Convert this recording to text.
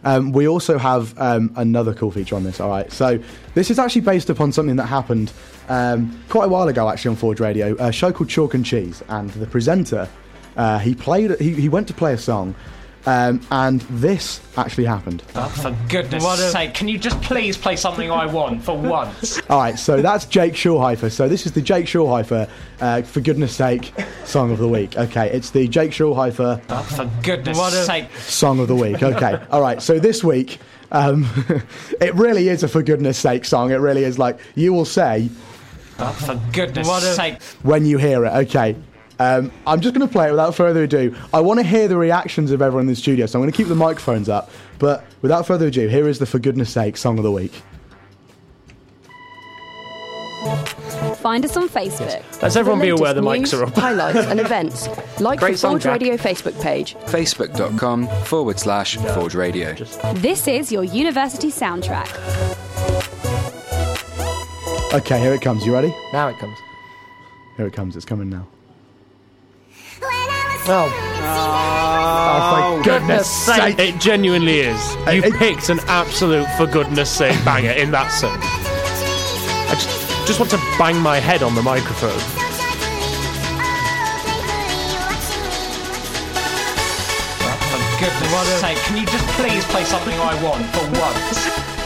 we also have another cool feature on this, all right? So this is actually based upon something that happened quite a while ago, actually, on Forge Radio, a show called Chalk and Cheese, and the presenter, he went to play a song, and this actually happened. Oh, for goodness sake, can you just please play something I want for once? All right, so that's Jake Schulheifer. So this is the Jake Schulheifer, for goodness sake, Song of the Week. Okay, it's the Jake Schulheifer... Oh, for goodness sake. Song of the Week. Okay, all right, so this week, it really is a for goodness sake song. It really is, like, you will say... Oh, for goodness sake. When you hear it, okay. I'm just going to play it without further ado. I want to hear the reactions of everyone in the studio, so I'm going to keep the microphones up. But without further ado, here is the For Goodness Sake Song of the Week. Find us on Facebook. Let's everyone be aware the mics are up. Highlights and events. Like the Forge soundtrack. Radio Facebook page. Facebook.com/Forge Radio. This is your university soundtrack. Okay, here it comes. You ready? Now it comes. Here it comes. It's coming now. Oh, for goodness sake. It genuinely is. You picked an absolute for goodness sake banger in that song. I just want to bang my head on the microphone. Oh, for goodness sake, can you just please play something I want for once?